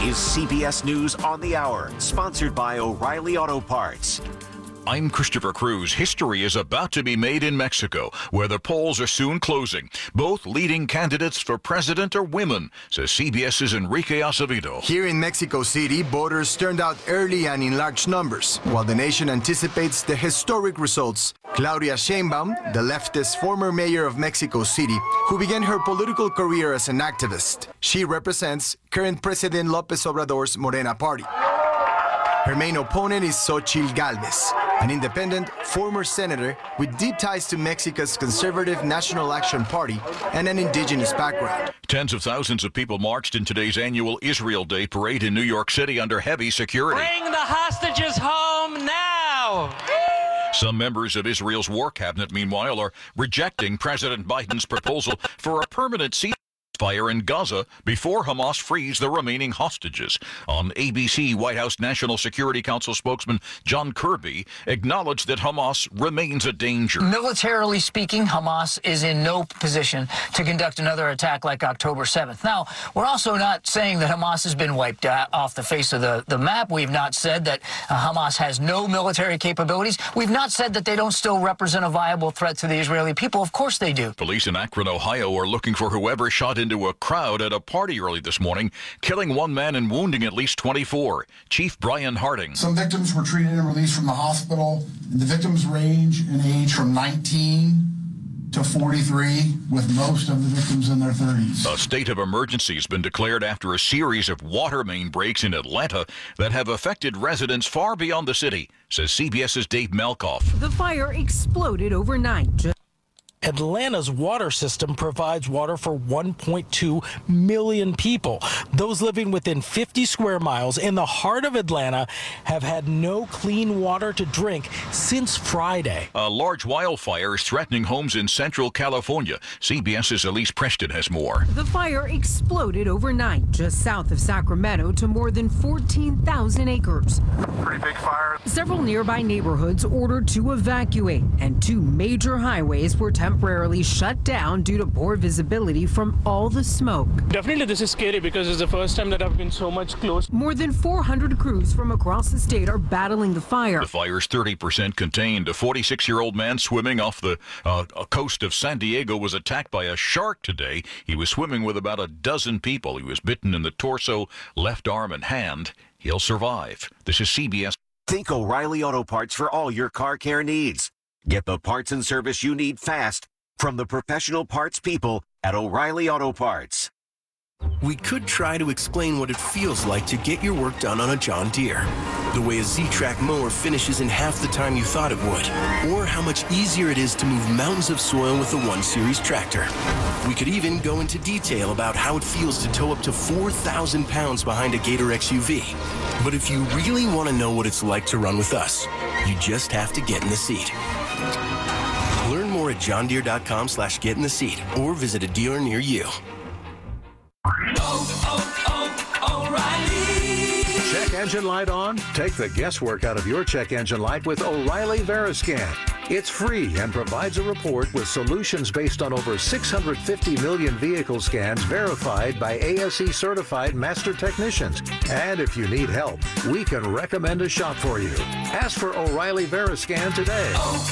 is CBS News on the Hour, sponsored by O'Reilly Auto Parts. I'm Christopher Cruz. History is about to be made in Mexico, where the polls are soon closing. Both leading candidates for president are women, says CBS's Enrique Acevedo. Here in Mexico City, voters turned out early and in large numbers, while the nation anticipates the historic results. Claudia Sheinbaum, the leftist former mayor of Mexico City, who began her political career as an activist. She represents current President López Obrador's Morena party. Her main opponent is Xochitl Gálvez, an independent former senator with deep ties to Mexico's conservative National Action Party and an indigenous background. Tens of thousands of people marched in today's annual Israel Day parade in New York City under heavy security. Bring the hostages home now! Some members of Israel's war cabinet, meanwhile, are rejecting President Biden's proposal for a permanent ceasefire in Gaza before Hamas frees the remaining hostages. On ABC, White House National Security Council spokesman John Kirby acknowledged that Hamas remains a danger. Militarily speaking, Hamas is in no position to conduct another attack like October 7th. Now, we're also not saying that Hamas has been wiped off the face of the map. We've not said that Hamas has no military capabilities. We've not said that they don't still represent a viable threat to the Israeli people. Of course they do. Police in Akron, Ohio are looking for whoever shot into a crowd at a party early this morning, killing one man and wounding at least 24. Chief Brian Harding. Some victims were treated and released from the hospital. The victims range in age from 19 to 43, with most of the victims in their 30s. A state of emergency has been declared after a series of water main breaks in Atlanta that have affected residents far beyond the city, says CBS's Dave Malkoff. The fire exploded overnight. Atlanta's water system provides water for 1.2 million people. Those living within 50 square miles in the heart of Atlanta have had no clean water to drink since Friday. A large wildfire is threatening homes in central California. CBS's Elise Preston has more. The fire exploded overnight just south of Sacramento to more than 14,000 acres. Pretty big fire. Several nearby neighborhoods ordered to evacuate, and two major highways were temporarily shut down due to poor visibility from all the smoke. Definitely this is scary because it's the first time that I've been so much close. More than 400 crews from across the state are battling the fire. The fire's 30% contained. A 46-year-old man swimming off the coast of San Diego was attacked by a shark today. He was swimming with about a dozen people. He was bitten in the torso, left arm, and hand. He'll survive. This is CBS. Think O'Reilly Auto Parts for all your car care needs. Get the parts and service you need fast from the professional parts people at O'Reilly Auto Parts. We could try to explain what it feels like to get your work done on a John Deere. The way a Z-Track mower finishes in half the time you thought it would. Or how much easier it is to move mountains of soil with a 1 Series tractor. We could even go into detail about how it feels to tow up to 4,000 pounds behind a Gator XUV. But if you really want to know what it's like to run with us, you just have to get in the seat. Learn more at johndeere.com/get-in-the-seat or visit a dealer near you. O'Reilly. Check engine light on? Take the guesswork out of your check engine light with O'Reilly Veriscan. It's free and provides a report with solutions based on over 650 million vehicle scans verified by ASE certified master technicians. And if you need help, we can recommend a shop for you. Ask for O'Reilly Veriscan today.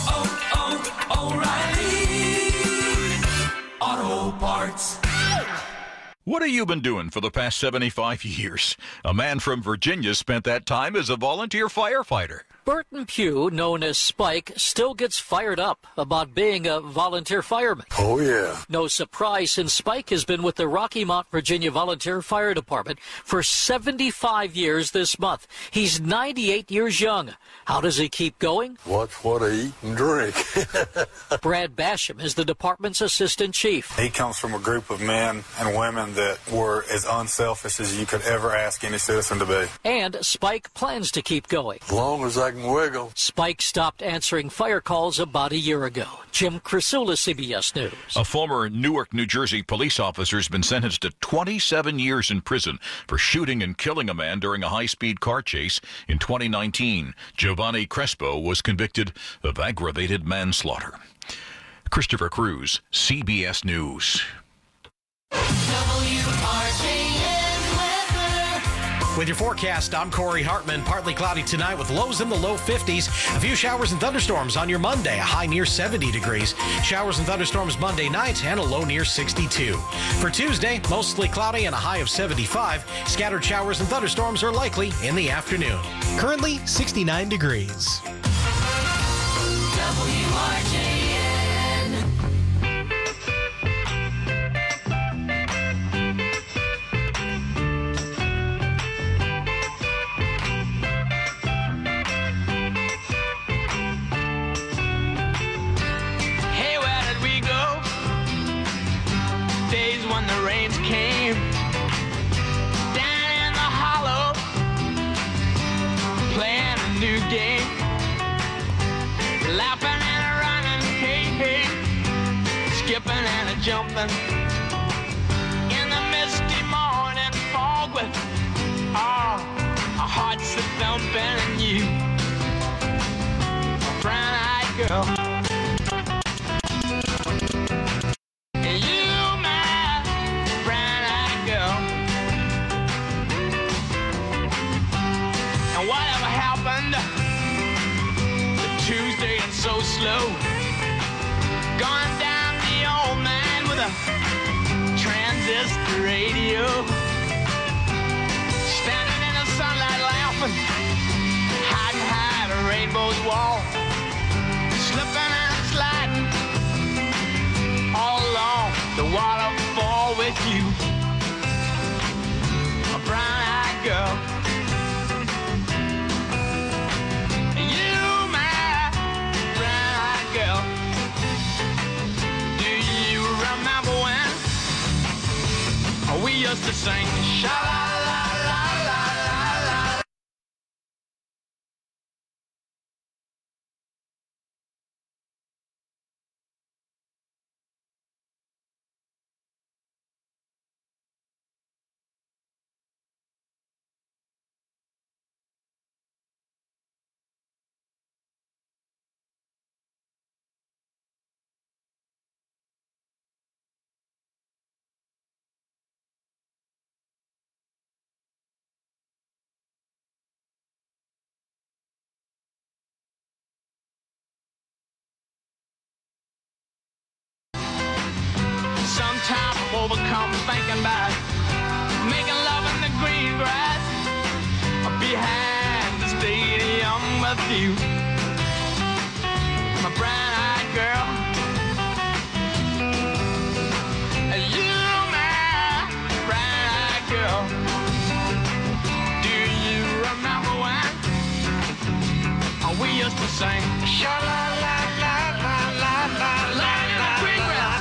O'Reilly Auto Parts. What have you been doing for the past 75 years? A man from Virginia spent that time as a volunteer firefighter. Burton Pugh, known as Spike, still gets fired up about being a volunteer fireman. Oh, yeah. No surprise, since Spike has been with the Rocky Mount, Virginia Volunteer Fire Department for 75 years this month. He's 98 years young. How does he keep going? Watch what I eat and drink. Brad Basham is the department's assistant chief. He comes from a group of men and women that were as unselfish as you could ever ask any citizen to be. And Spike plans to keep going. As long as I can wiggle. Spike stopped answering fire calls about a year ago. Jim Krasula, CBS News. A former Newark, New Jersey police officer has been sentenced to 27 years in prison for shooting and killing a man during a high-speed car chase in 2019. Giovanni Crespo was convicted of aggravated manslaughter. Christopher Cruz, CBS News. WRJN weather. With your forecast, I'm Corey Hartman. Partly cloudy tonight with lows in the low 50s. A few showers and thunderstorms on your Monday, a high near 70 degrees. Showers and thunderstorms Monday night and a low near 62. For Tuesday, mostly cloudy and a high of 75. Scattered showers and thunderstorms are likely in the afternoon. Currently 69 degrees. WRJN. Hey, where did we go? Days when the rains came down in the hollow, playing a new game, laughing and a running, hey, hey, skipping and a jumping in the misty morning fog with our hearts a thumping, and you, a brown-eyed girl. And you, my brown-eyed girl. And whatever happened to Tuesday and so slow, going down the old man with a transistor radio, standing in the sunlight laughing, hiding behind a rainbow's wall, slipping and sliding all along the waterfall with you, a brown-eyed girl. You, my brown-eyed girl. Do you remember when we used to sing sha-la-la-la-la-la-la? Sometimes I'm overcome thinking about making love in the green grass behind the stadium with you, my brown-eyed girl. You, my brown-eyed girl. Do you remember when we used to sing sha-la-la-la-la-la-la-la in the green grass?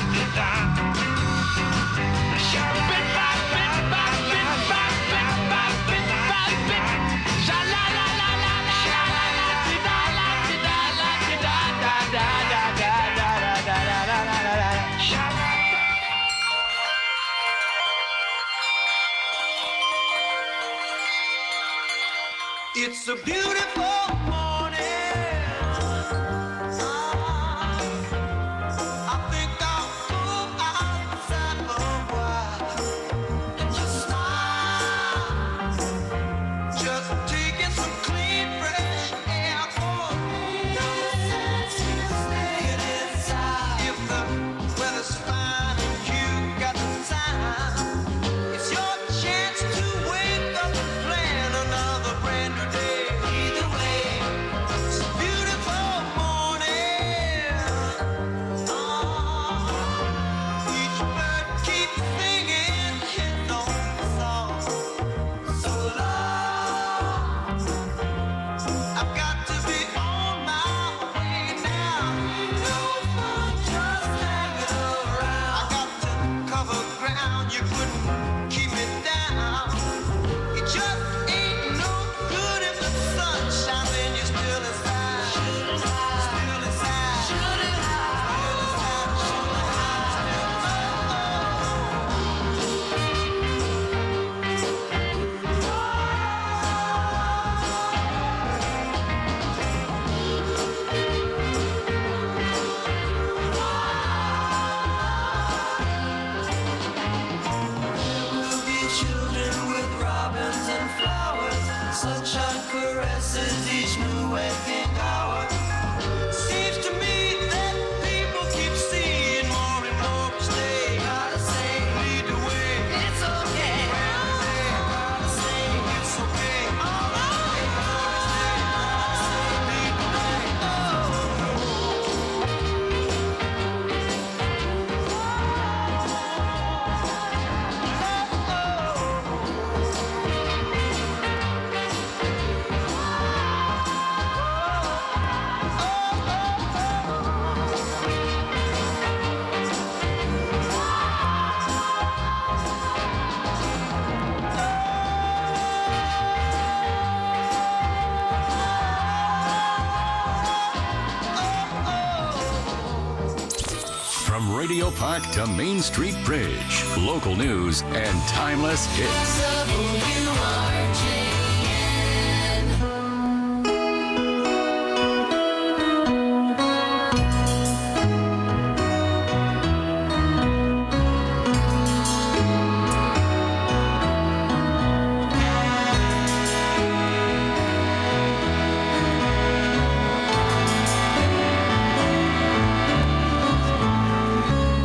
It's a beautiful morning. I think I'll go outside for a while and just smile. Just taking some clean, fresh air for no sense to staying inside. If the weather's fine and you got the time, it's your chance to wake up and plan another brand new day. Either way, Radio Park to Main Street Bridge. Local news and timeless hits.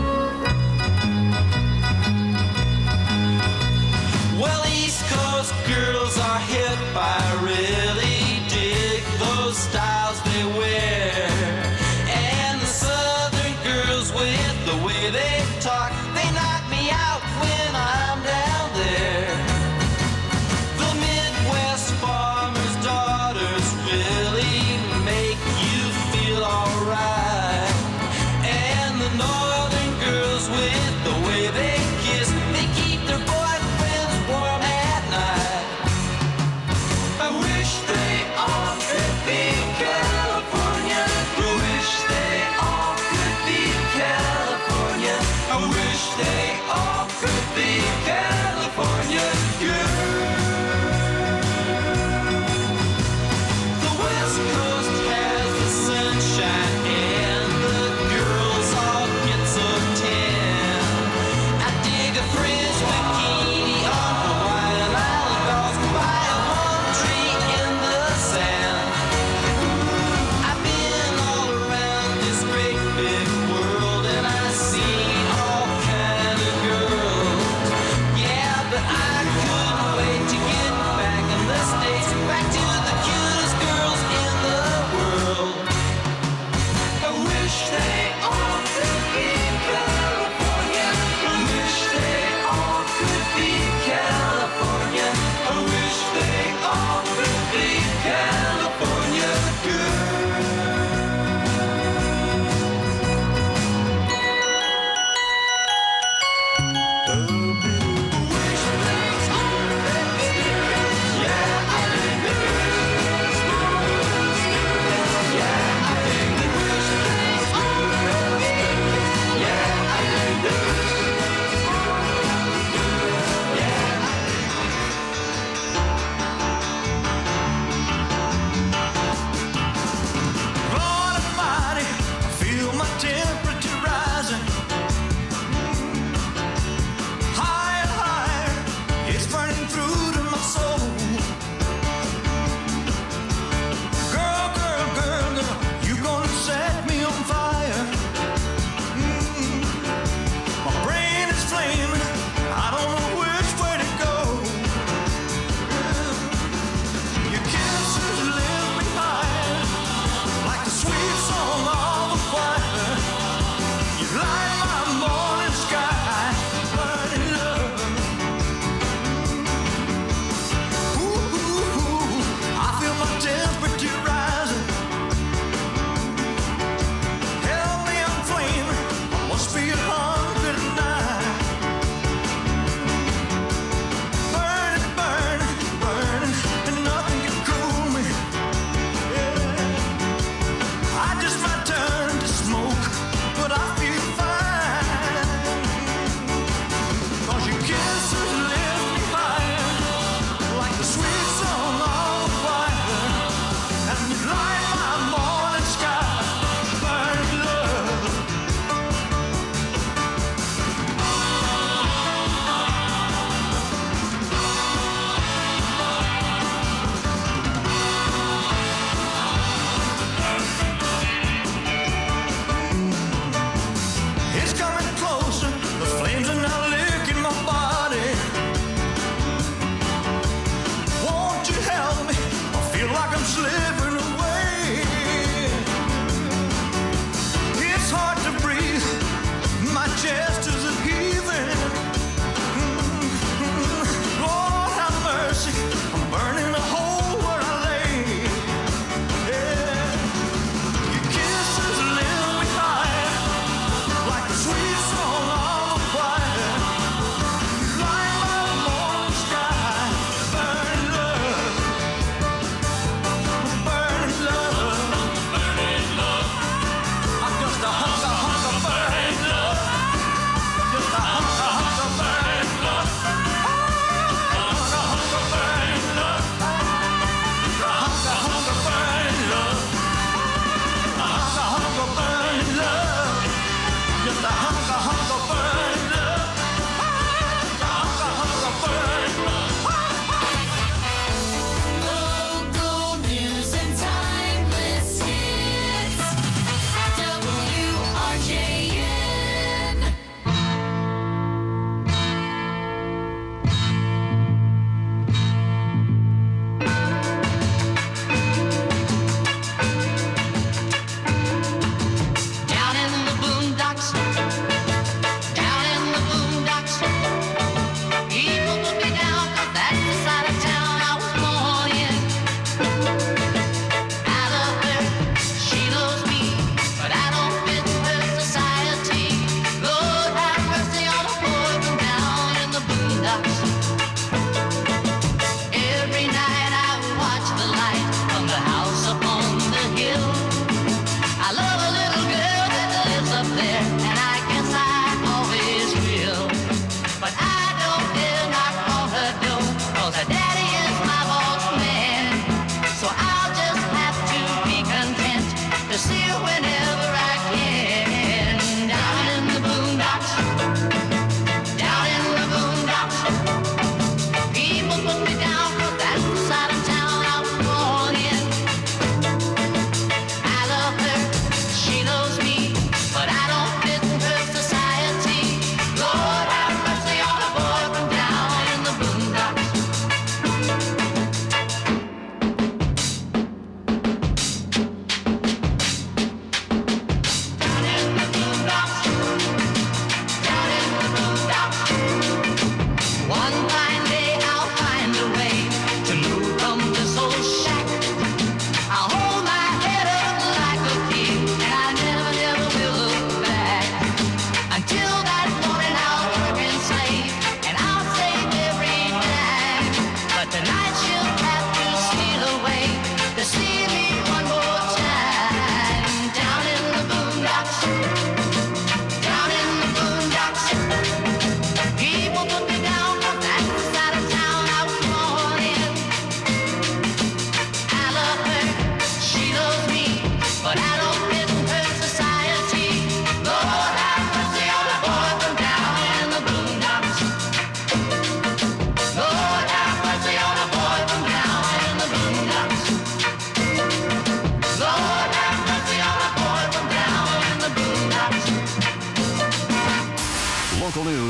Well, East Coast girl.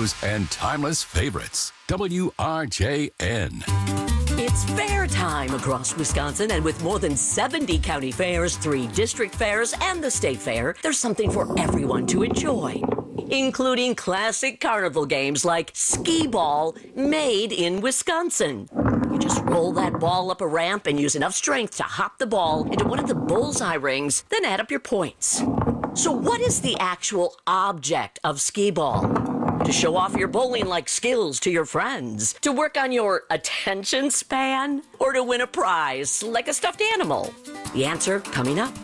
news and timeless favorites. WRJN. It's fair time across Wisconsin, and with more than 70 county fairs, 3 district fairs, and the state fair, there's something for everyone to enjoy, including classic carnival games like skee ball, made in Wisconsin. You just roll that ball up a ramp and use enough strength to hop the ball into one of the bullseye rings, then add up your points. So what is the actual object of skee ball? To show off your bowling-like skills to your friends? To work on your attention span? Or to win a prize like a stuffed animal? The answer coming up.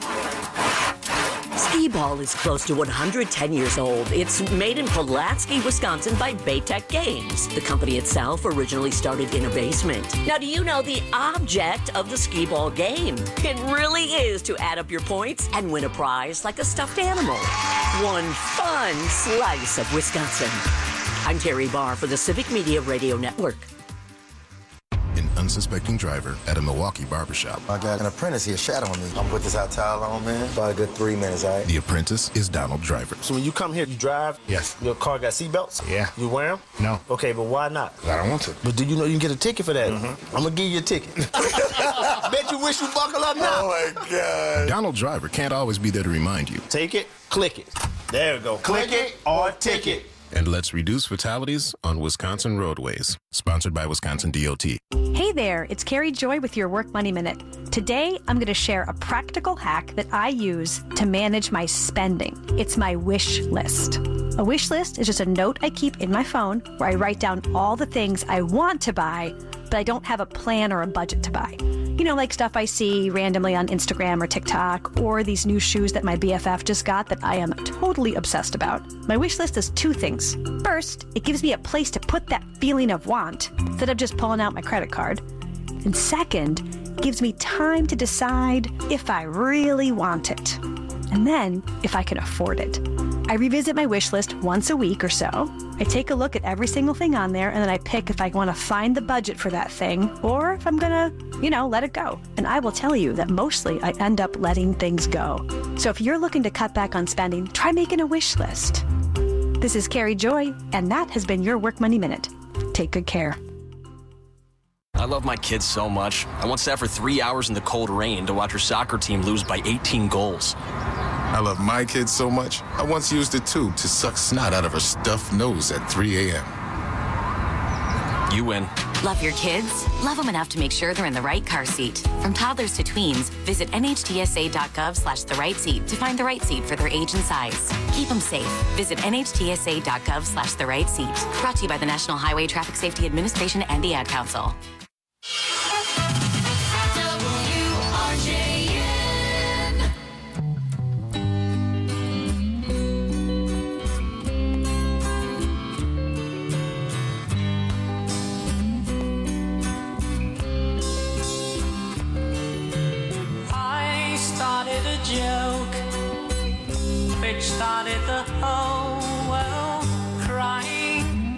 Skee ball is close to 110 years old. It's made in Pulaski, Wisconsin by Baytech Games. The company itself originally started in a basement. Now, do you know the object of the skee ball game? It really is to add up your points and win a prize like a stuffed animal. One fun slice of Wisconsin. I'm Terry Barr for the Civic Media Radio Network. An unsuspecting driver at a Milwaukee barbershop. I got an apprentice here shadowing me. I'm put this hot towel on, man. About a good 3 minutes, all right? The apprentice is Donald Driver. So when you come here, you drive? Yes. Your car got seatbelts? Yeah. You wear them? No. Okay, but why not? I don't want to. But do you know you can get a ticket for that? Mm-hmm. I'm going to give you a ticket. Bet you wish you buckle up now. Oh, my God. Donald Driver can't always be there to remind you. Take it, click it. There we go. Click it or ticket. And let's reduce fatalities on Wisconsin roadways. Sponsored by Wisconsin DOT. Hey there, it's Carrie Joy with your Work Money Minute. Today, I'm going to share a practical hack that I use to manage my spending. It's my wish list. A wish list is just a note I keep in my phone where I write down all the things I want to buy, but I don't have a plan or a budget to buy. You know, like stuff I see randomly on Instagram or TikTok, or these new shoes that my BFF just got that I am totally obsessed about. My wish list does 2 things. First, it gives me a place to put that feeling of want instead of just pulling out my credit card. And second, it gives me time to decide if I really want it. And then, if I can afford it. I revisit my wish list once a week or so. I take a look at every single thing on there, and then I pick if I want to find the budget for that thing, or if I'm gonna, let it go. And I will tell you that mostly I end up letting things go. So if you're looking to cut back on spending, try making a wish list. This is Carrie Joy, and that has been your Work Money Minute. Take good care. I love my kids so much. I once sat for 3 hours in the cold rain to watch her soccer team lose by 18 goals. I love my kids so much, I once used a tube to suck snot out of her stuffed nose at 3 a.m. You win. Love your kids? Love them enough to make sure they're in the right car seat. From toddlers to tweens, visit nhtsa.gov/the right seat to find the right seat for their age and size. Keep them safe. Visit nhtsa.gov/the right seat. Brought to you by the National Highway Traffic Safety Administration and the Ad Council. Joke which started the whole world crying,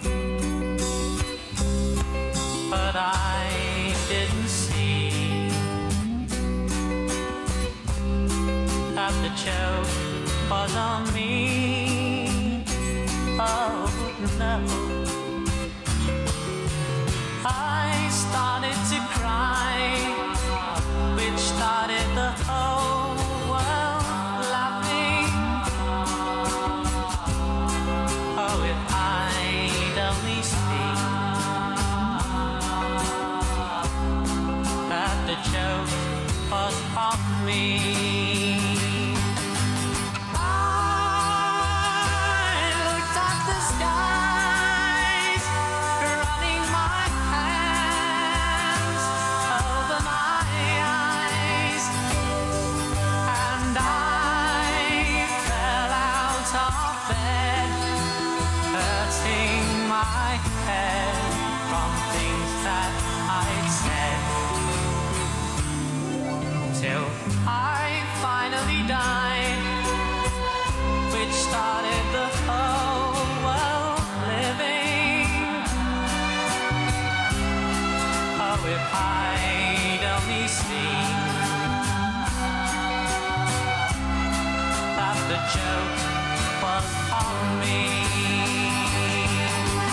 but I didn't see that the joke was on me. Oh no, I started to cry, which started the whole the joke was on me.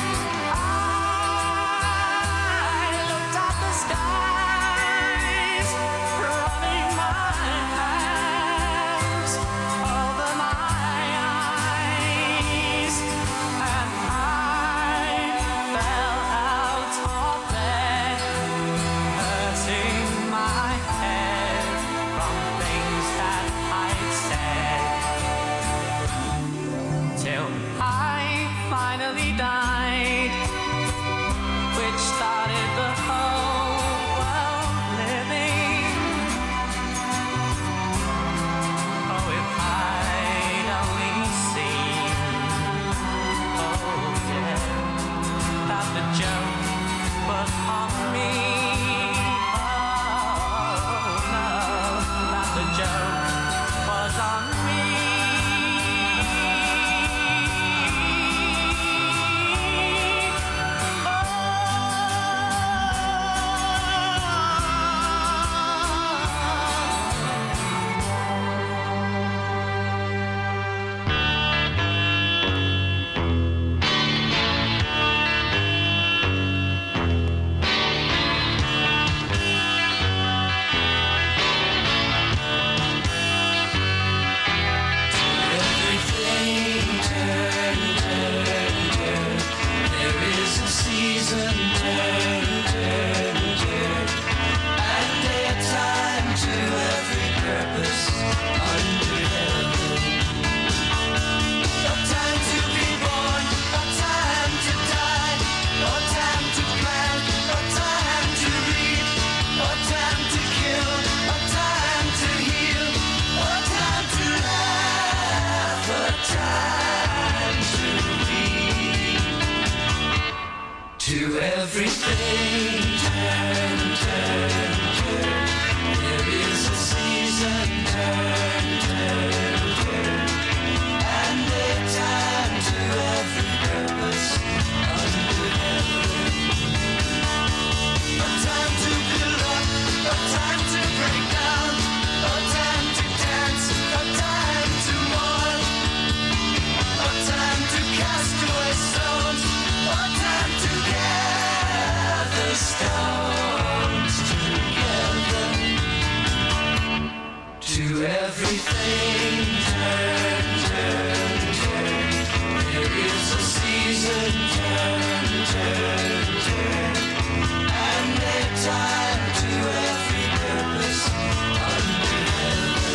everything turn, turn, turn. There is a season, turn, turn, turn. And a time to every purpose under heaven.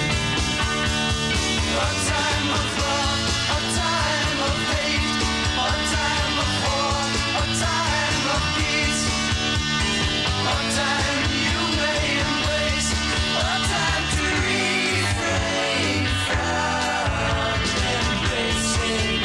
A time of love, a time of hate, a time of war, a time of peace, a time you may embrace, a time to refrain from embracing.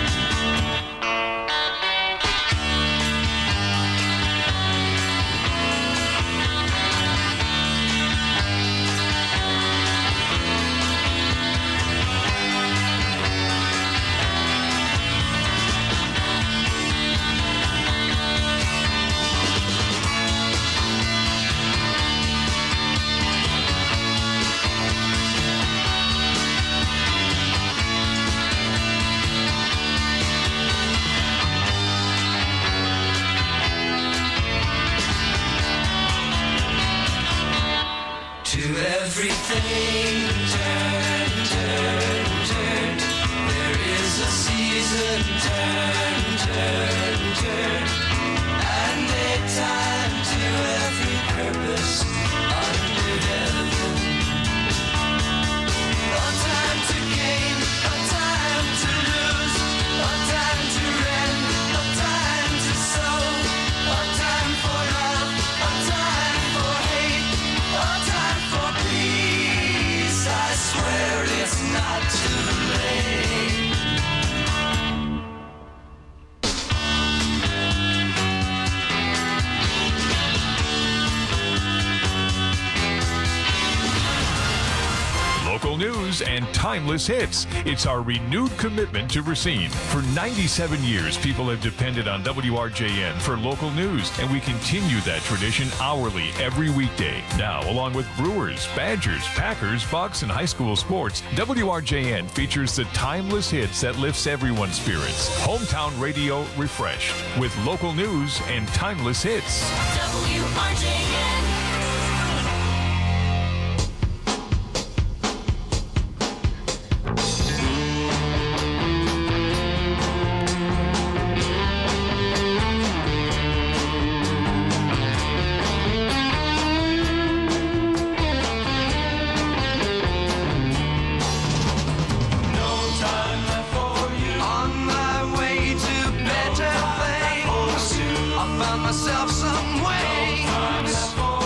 To everything turn, turn, turn. There is a season, turn, turn, turn. And a time to every purpose under heaven. A time to gain, a time to lose, a time to rend, a time to sow, a time for love, a time for hate, a time for peace. I swear it's not too late. Local news and timeless hits. It's our renewed commitment to Racine. For 97 years, people have depended on WRJN for local news, and we continue that tradition hourly every weekday. Now, along with Brewers, Badgers, Packers, Bucks, and high school sports, WRJN features the timeless hits that lifts everyone's spirits. Hometown radio refreshed with local news and timeless hits. WRJN. No time left for you. On my way to better things. I found myself some way. No time left for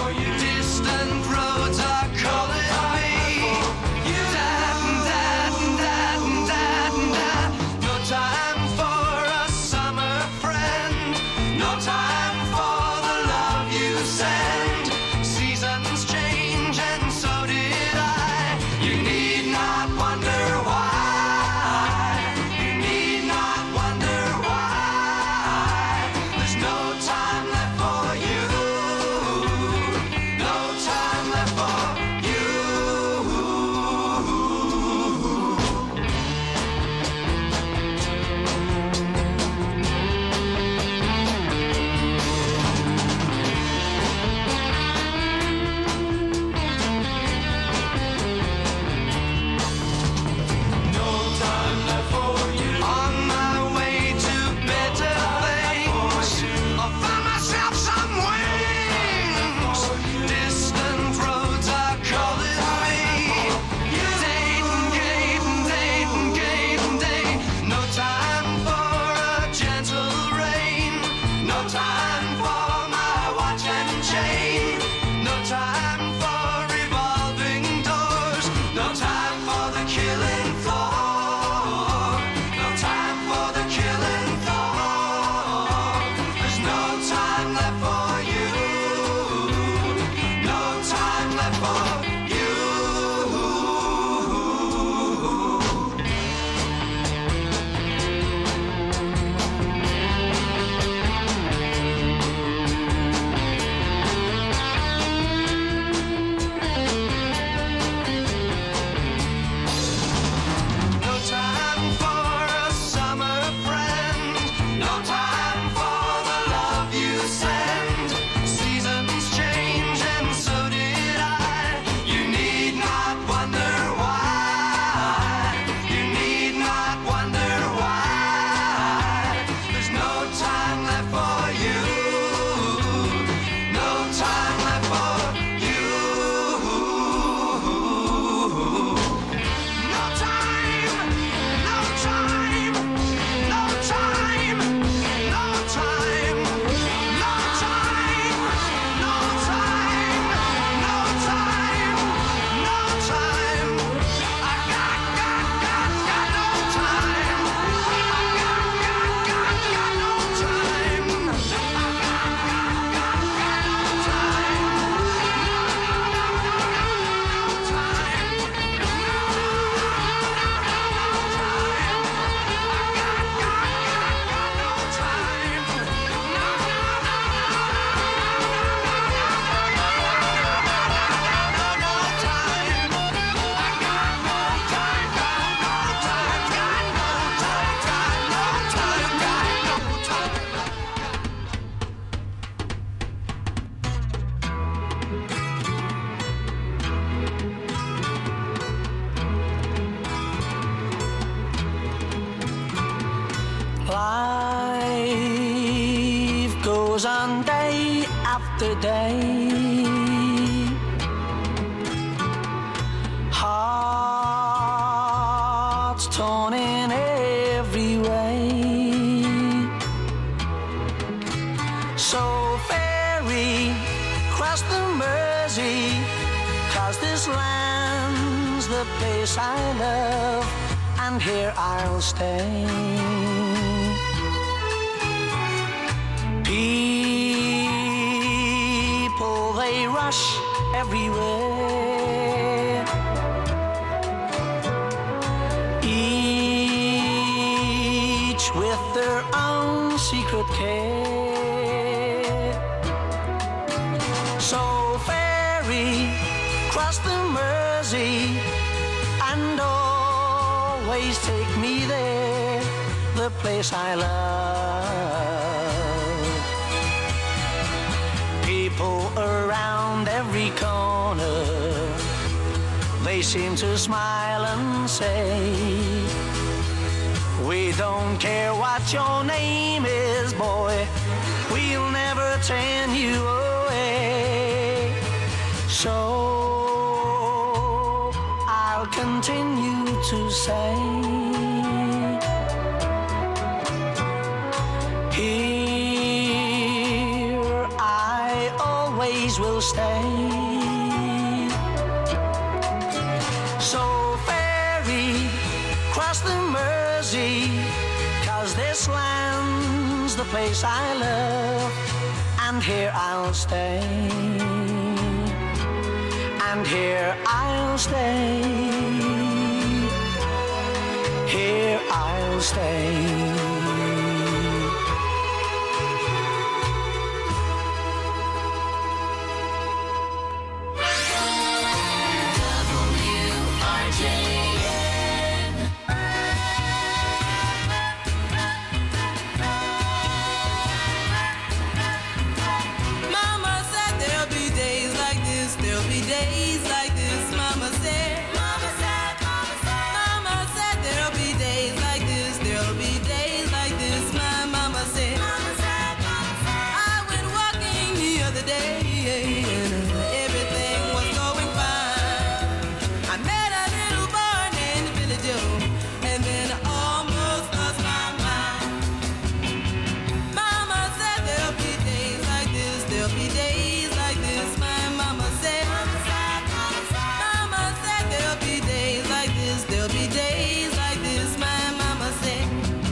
Mersey, 'cause this land's the place I love, and here I'll stay. People, they rush everywhere, each with their own secret care. So ferry, cross the Mersey, and always take me there, the place I love. People around every corner, they seem to smile and say, we don't care what your name is, boy, we'll never turn you away. So I'll continue to say, here I always will stay. So ferry, cross the Mersey, 'cause this land's the place I love, and here I'll stay. And here I'll stay. Here I'll stay. Mama said there'll be days like this, there'll be days like this. Mama said, Mama said, Mama said, Mama said there'll be days like this, there'll be days like this. My mama said, Mama said, Mama said. I went walking the other day and everything was going fine. I met a little boy named Billy Joe, and then I almost lost my mind. Mama said there'll be days like this, there'll be days like this. My mama said, Mama said there'll be days like this, there'll be days like this. My mama said,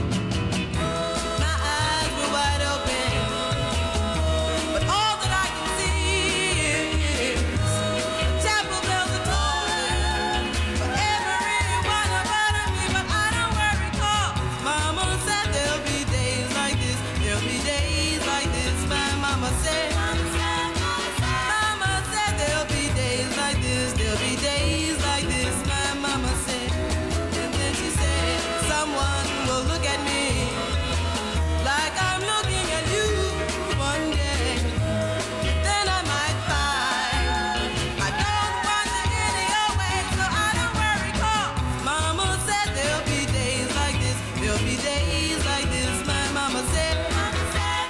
my eyes were wide open, but all that I can see is chapel bells are tolling for every one about me. But I don't worry, 'cause mama said there'll be days like this, there'll be days like this. My mama said, Mama said there'll be days like this, there'll be days like this. My mama said, and then she said, someone will look at me like I'm looking at you one day. Then I might find I don't want to any your way, so I don't worry, 'cause mama said there'll be days like this, there'll be days like this. My mama said, Mama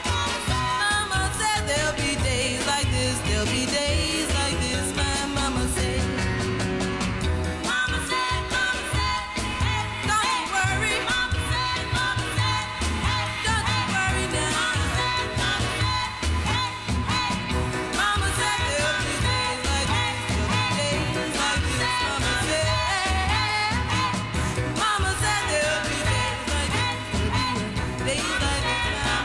said there'll be days like this, there'll be days like this. My mama said, Mama said, hey, don't you worry. Mama said, hey, don't you worry now. Mama said there'll be days like this, there'll be days like this. Mama said there'll be days like this, days like this.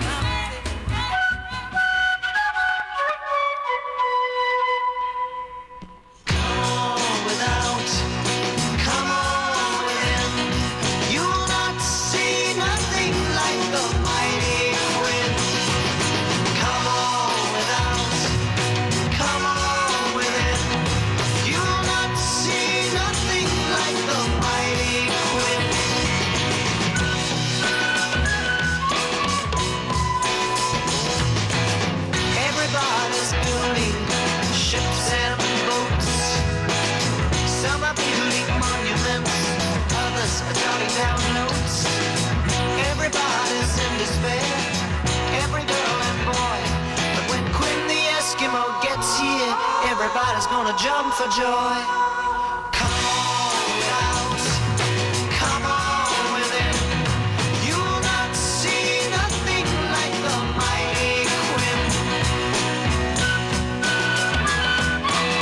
Without, come on within. You'll not see nothing like the mighty wind. Come on without, come on within. You'll not see nothing like the mighty wind. Everybody's building ships and boats. Some are building monuments, others are jotting down notes. Everybody's in despair, every girl and boy. But when Quinn the Eskimo gets here, everybody's gonna jump for joy. Come on without, come on within. You'll not see nothing like the mighty Quinn.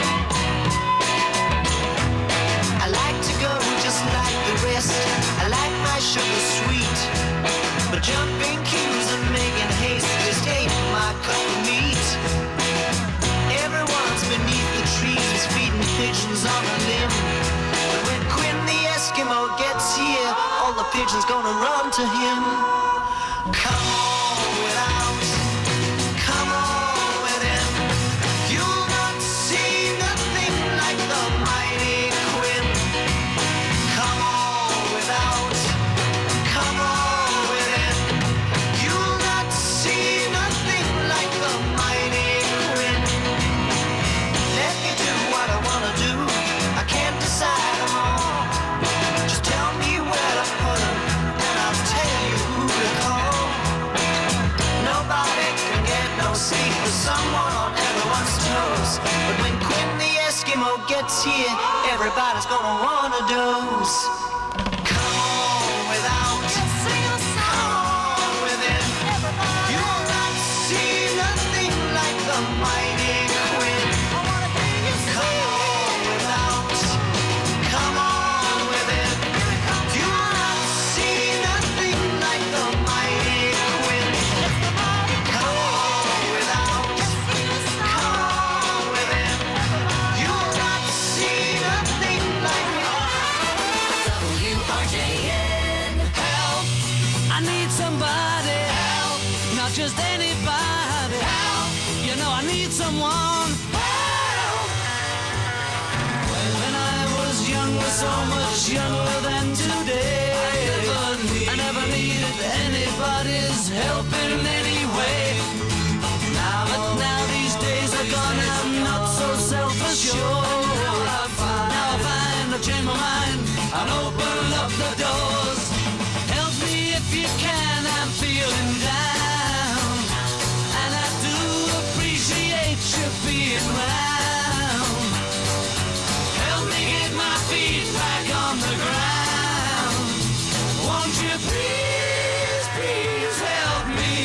pigeons on a limb. But when Quinn the Eskimo gets here, all the pigeons gonna run to him. Come on without, come on within. You'll not see nothing like the mighty Quinn. Come on without, come on within. You'll not see nothing like the mighty Quinn. Let me do what I wanna do. I can't decide them all. Just tell me where to put them, and I'll tell you who to call. Nobody can get no sleep with someone on everyone's toes. But when Quinn the Eskimo gets here, everybody's gonna want a dose. Come on without, come on within. You'll not see nothing like the mighty Quinn. Come on without, come on within. You'll not see nothing like the mighty Quinn. Come on without, come on within. You'll not see nothing like WRJN. Help! I need somebody. Help! Not just anybody. Help! You know I need someone. Help! When I was younger, so much younger than today, I never needed anybody's help in any way. But now these days are gone, I'm not so self-assured. Now I find I've changed my mind and open up the doors. Help me if you can, I'm feeling down, and I do appreciate you being round. Help me get my feet back on the ground. Won't you please, please help me?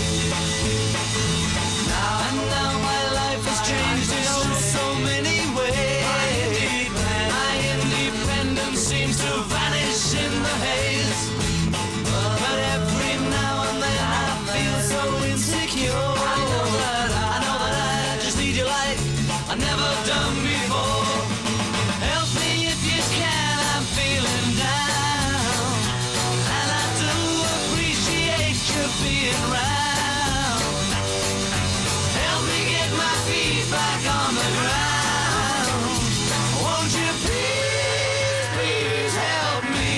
Now my life has changed in oh so many ways. My independence seems to vanish in the haze. But every now and then I feel so insecure. I know that I just need you like I've never done before. Help me if you can, I'm feeling down, and I do appreciate you being round. Help me get my feet back on the ground. Won't you please, please help me?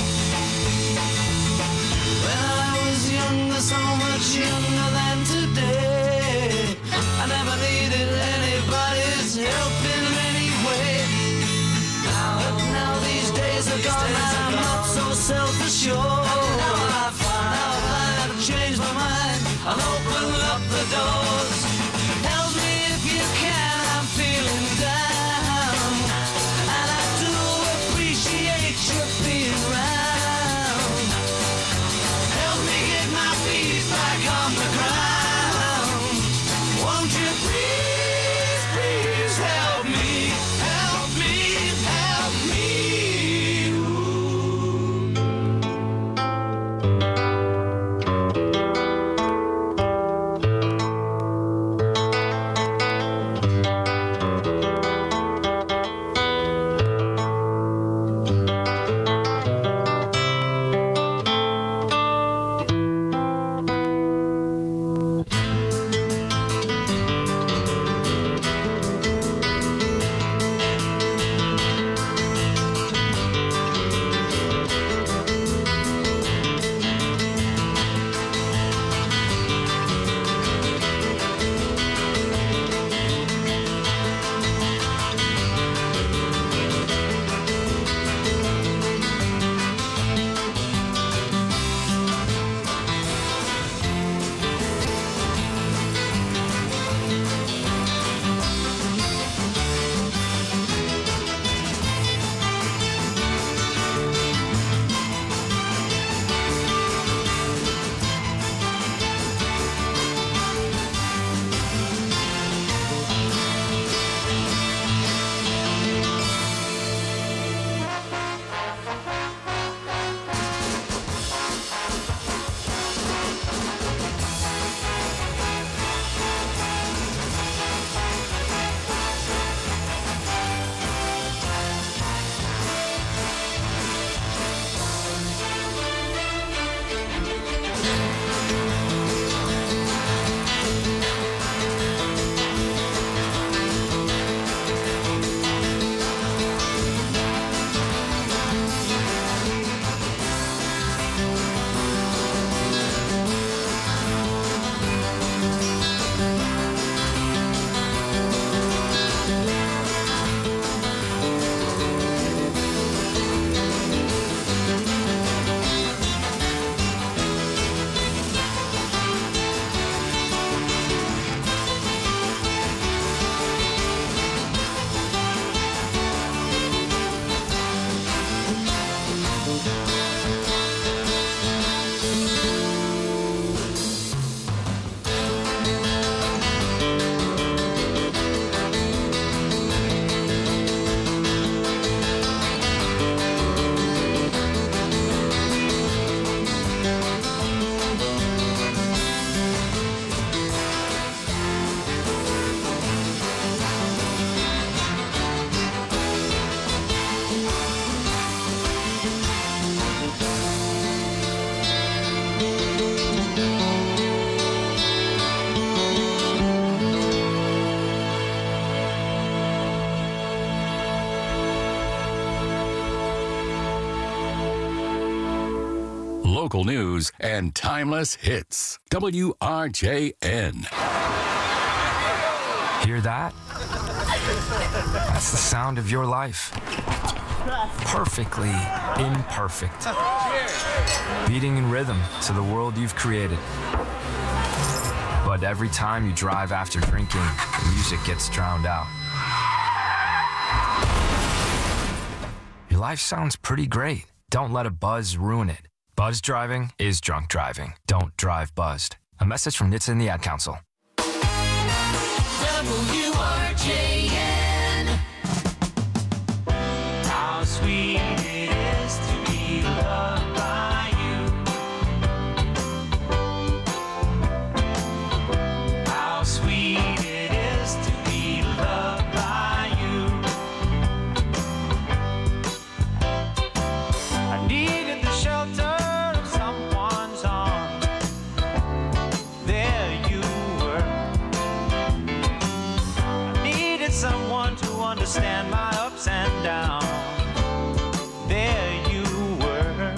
When I was younger, so much younger than today, I never needed anybody's help in any way. But now these days are gone, I'm not so self-assured. Now I've changed my mind, I'll open up the doors. Help me if you can, I'm feeling down, and I do appreciate you being round. Help me get my feet back on the ground. Won't you please, please help me? Help me, help me. local news, and timeless hits. WRJN. Hear that? That's the sound of your life. Perfectly imperfect. Beating in rhythm to the world you've created. But every time you drive after drinking, the music gets drowned out. Your life sounds pretty great. Don't let a buzz ruin it. Buzz driving is drunk driving. Don't drive buzzed. A message from NHTSA and the Ad Council. WRJN. How sweet it is to be loved by you. How sweet it is to be loved by you. I needed the shelter of someone's arms. There you were. I needed someone to understand my ups and downs. There you were.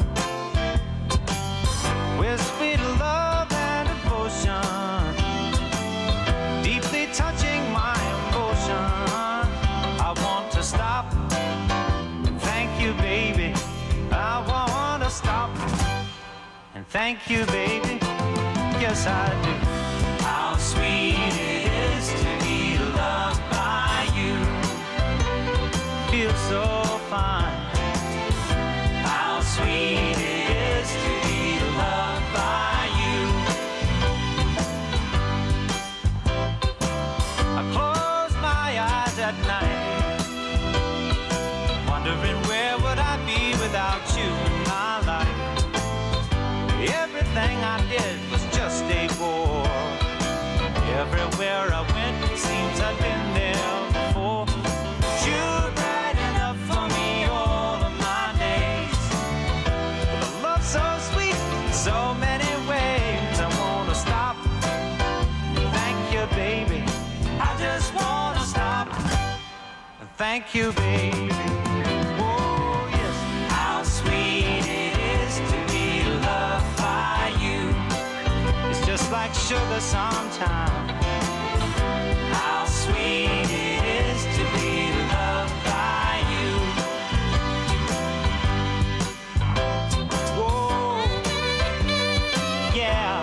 With sweet love and devotion, deeply touching my emotion. I want to stop and thank you, baby. I want to stop and thank you, baby. Yes, I do. How sweet it is to be loved by you. Feels so fine. How sweet it is to be loved by you. I close my eyes at night, wondering where would I be without you in my life. Everything I did was just a bore. Everywhere I went, it seems I've been there before. You're bright enough for me all of my days. With a love so sweet in so many ways. I wanna stop. Thank you, baby. I just wanna stop. Thank you, baby. Oh, yes. How sweet it is to be loved by you. It's just like sugar sometimes. How sweet it is to be loved by you. Whoa, yeah.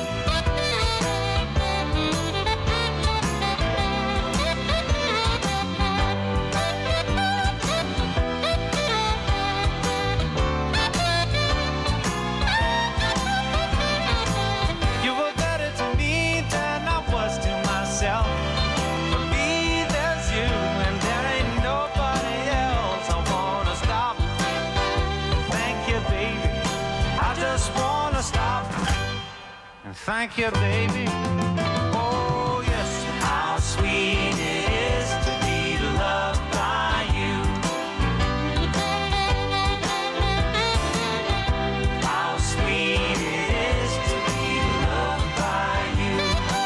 You were better to me than I was to myself. For me, there's you, and there ain't nobody else. I wanna stop. Thank you, baby. I just wanna stop. And thank you, baby. Oh, yes. How sweet it is to be loved by you. How sweet it is to be loved by you.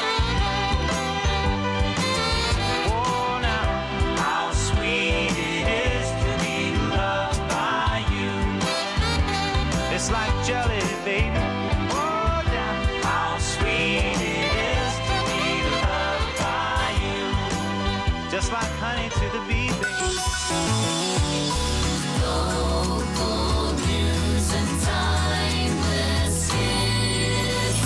Oh, now, how sweet it is to be loved by you. It's like jelly, baby. Oh, now, how sweet it is to be loved by you. Just like honey to the bee, baby. Local news and timeless hits.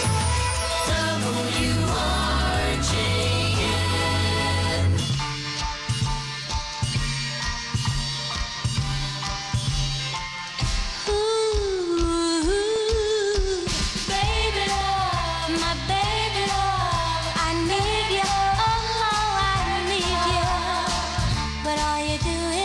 WRJN. Baby love, my baby love, I need you, oh how I need you. But all you do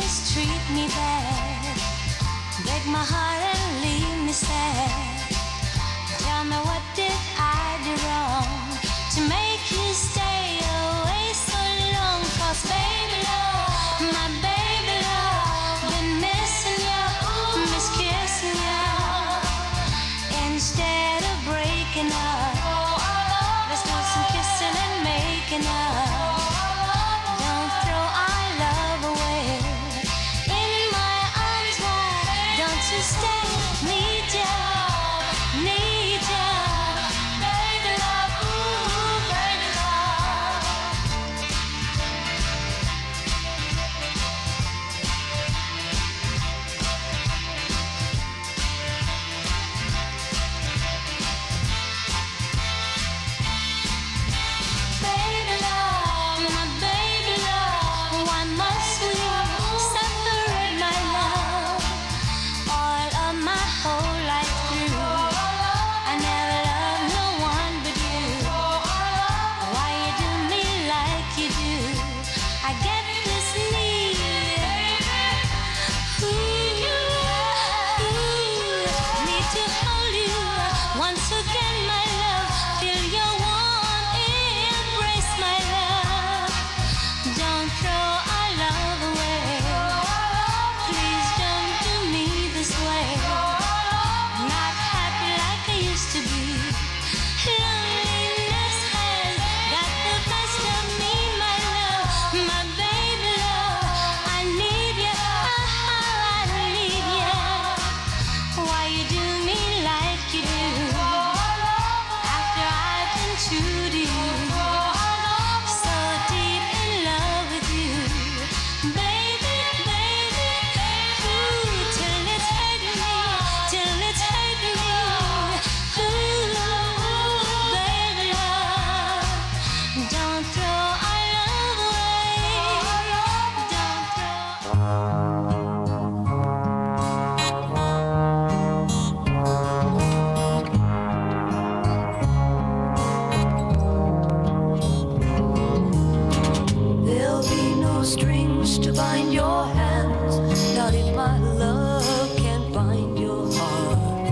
strings to bind your hands, not if my love can't bind your heart.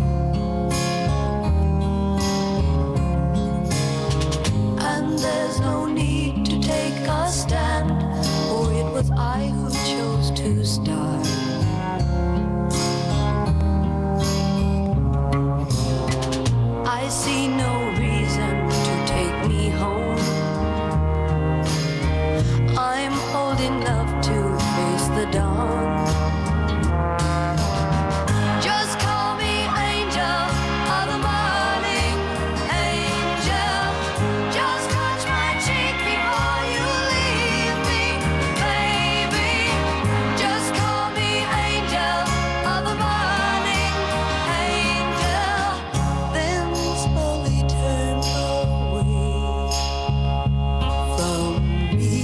And there's no need to take a stand, for it was I who chose to start. I see no reason to take me home. I'm old enough to face the dawn. Just call me angel of the morning, angel. Just touch my cheek before you leave me, baby. Just call me angel of the morning, angel. Then slowly turn away from me.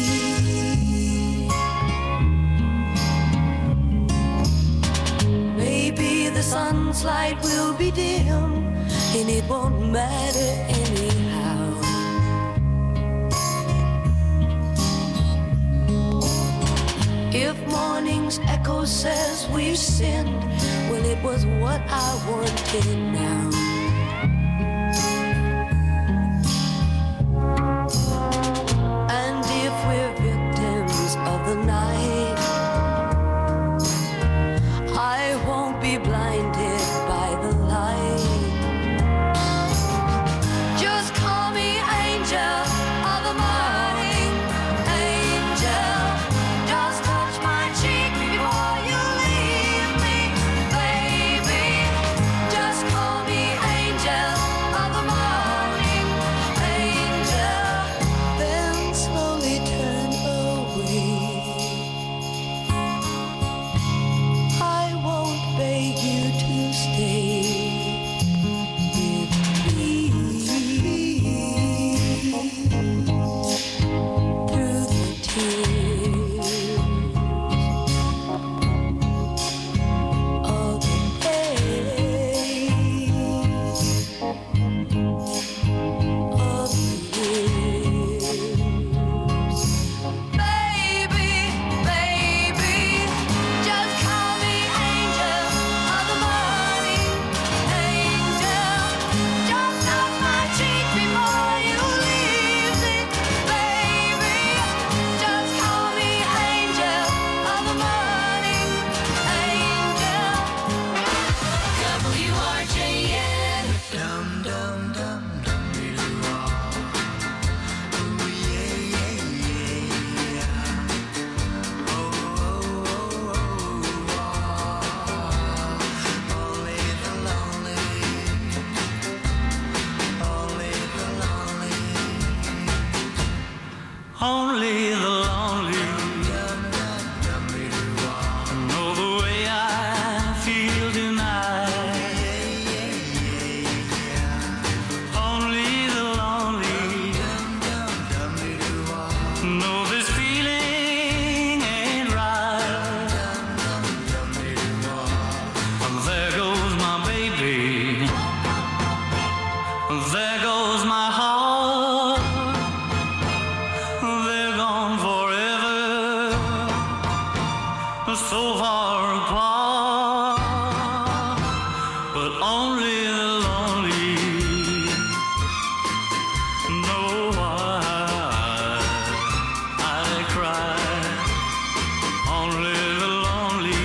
Maybe the sun's light will be dim, and it won't matter anyhow. If morning's echo says we've sinned, well, it was what I wanted now. And if we're victims of the night, I won't be blinded by the light. Just call me angel of the morning, angel. Just touch my cheek before you leave me, baby. Just call me angel of the morning, angel. Then slowly turn away. I won't beg you to stay with me. Through the tears of the days of the years. Baby, baby, just call me angel of the morning, angel. Just touch my cheek before you leave me, baby. Just call me angel of the morning, angel. WRJN. Dum dum dum dum doo Only the lonely know the way I feel tonight. Only the lonely know this feeling ain't right. There goes my baby. There goes my heart. They're gone forever, so far apart. But only the lonely know why I cry. Only the lonely.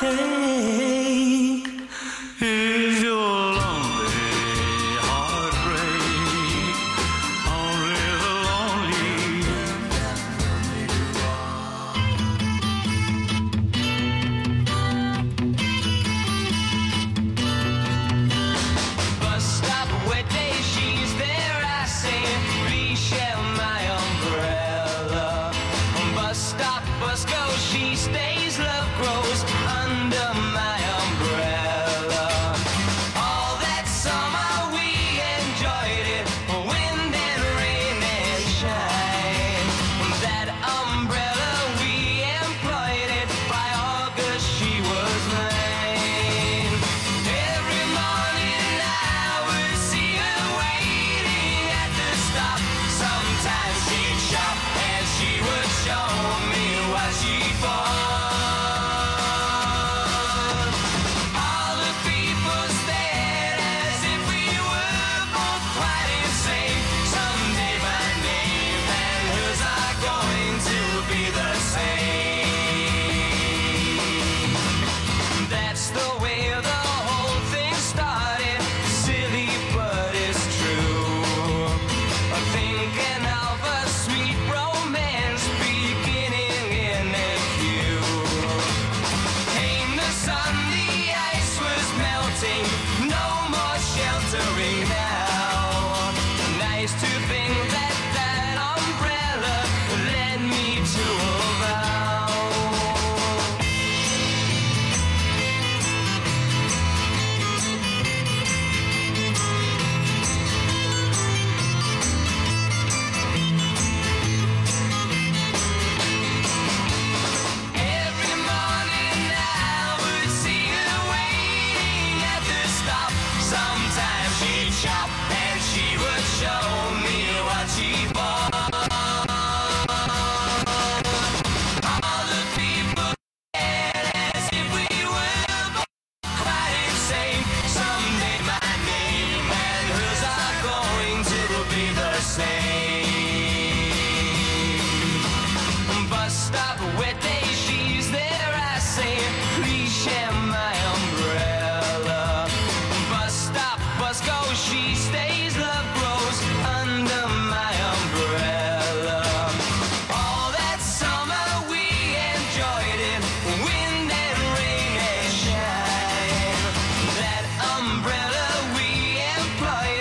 take if you're lonely, heartbreak, only the Bus stop, wet day, she's there, I say, please share my umbrella. Bus stop, bus goes, she stays, love grows.